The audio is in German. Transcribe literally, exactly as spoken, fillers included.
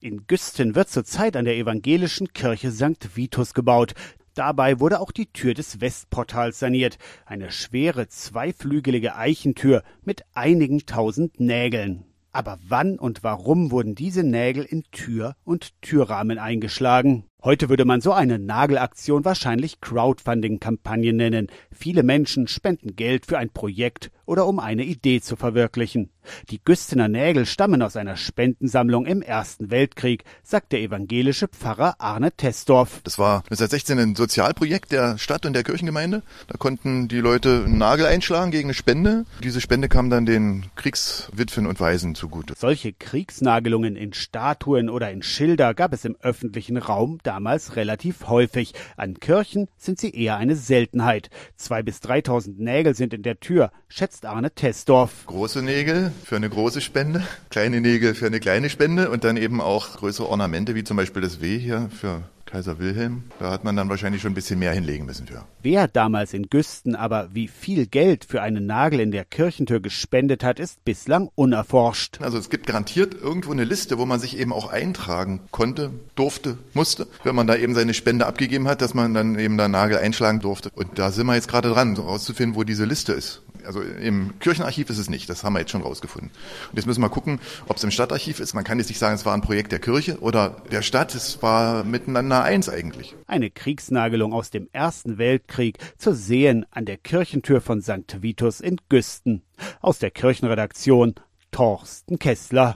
In Güsten wird zurzeit an der evangelischen Kirche Sankt Vitus gebaut. Dabei wurde auch die Tür des Westportals saniert. Eine schwere, zweiflügelige Eichentür mit einigen tausend Nägeln. Aber wann und warum wurden diese Nägel in Tür und Türrahmen eingeschlagen? Heute würde man so eine Nagelaktion wahrscheinlich Crowdfunding-Kampagne nennen. Viele Menschen spenden Geld für ein Projekt oder um eine Idee zu verwirklichen. Die Güstener Nägel stammen aus einer Spendensammlung im Ersten Weltkrieg, sagt der evangelische Pfarrer Arne Tesdorf. Das war neunzehnhundertsechzehn ein Sozialprojekt der Stadt und der Kirchengemeinde. Da konnten die Leute einen Nagel einschlagen gegen eine Spende. Diese Spende kam dann den Kriegswitwen und Waisen zugute. Solche Kriegsnagelungen in Statuen oder in Schilder gab es im öffentlichen Raum damals relativ häufig. An Kirchen sind sie eher eine Seltenheit. Zwei bis dreitausend Nägel sind in der Tür, schätzt Arne Tesdorf. Große Nägel für eine große Spende, kleine Nägel für eine kleine Spende und dann eben auch größere Ornamente, wie zum Beispiel das W hier für Kaiser Wilhelm. Da hat man dann wahrscheinlich schon ein bisschen mehr hinlegen müssen für. Wer damals in Güsten aber wie viel Geld für einen Nagel in der Kirchentür gespendet hat, ist bislang unerforscht. Also es gibt garantiert irgendwo eine Liste, wo man sich eben auch eintragen konnte, durfte, musste, wenn man da eben seine Spende abgegeben hat, dass man dann eben da Nagel einschlagen durfte. Und da sind wir jetzt gerade dran, so rauszufinden, wo diese Liste ist. Also im Kirchenarchiv ist es nicht, das haben wir jetzt schon rausgefunden. Und jetzt müssen wir gucken, ob es im Stadtarchiv ist. Man kann jetzt nicht sagen, es war ein Projekt der Kirche oder der Stadt, es war miteinander eins eigentlich. Eine Kriegsnagelung aus dem Ersten Weltkrieg zu sehen an der Kirchentür von Sankt Vitus in Güsten. Aus der Kirchenredaktion Torsten Kessler.